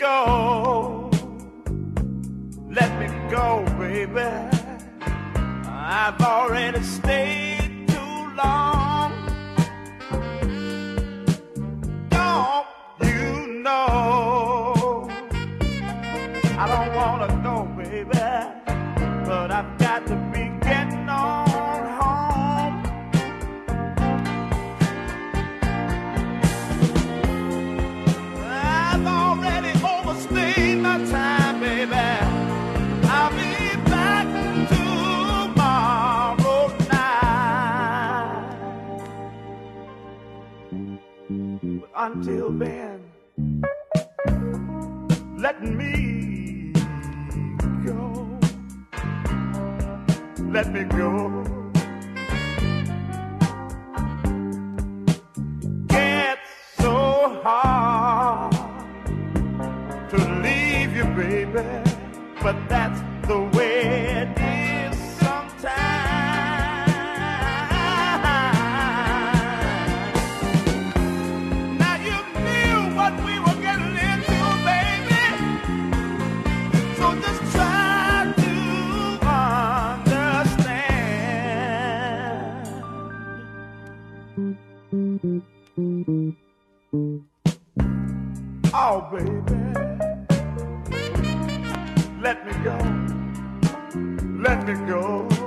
go. Let me go, baby. I've already stayed too long. Don't you know? I don't wanna go, baby, but I've got to be getting on home. I've already overstayed my time, baby. I'll be back tomorrow night. But until then, let me go. Let me go. It's so hard to leave you, baby, but that's the way it is sometimes. Now you knew what we were getting into, baby, so just try to understand. Oh, baby, let me go. Let me go.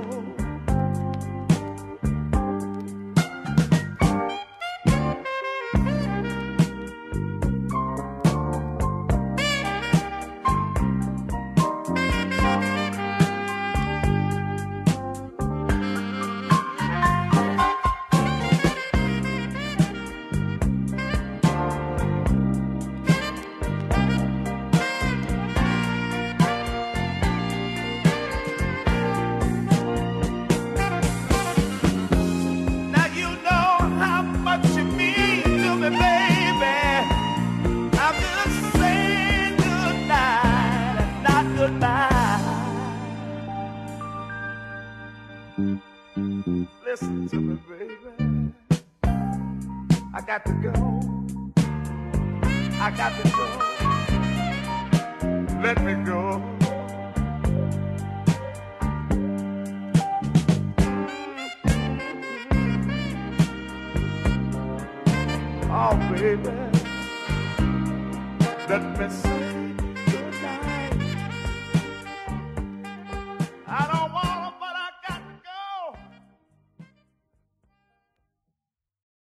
Listen to me, baby. I got to go. I got to go. Let me go. Oh, baby, let me say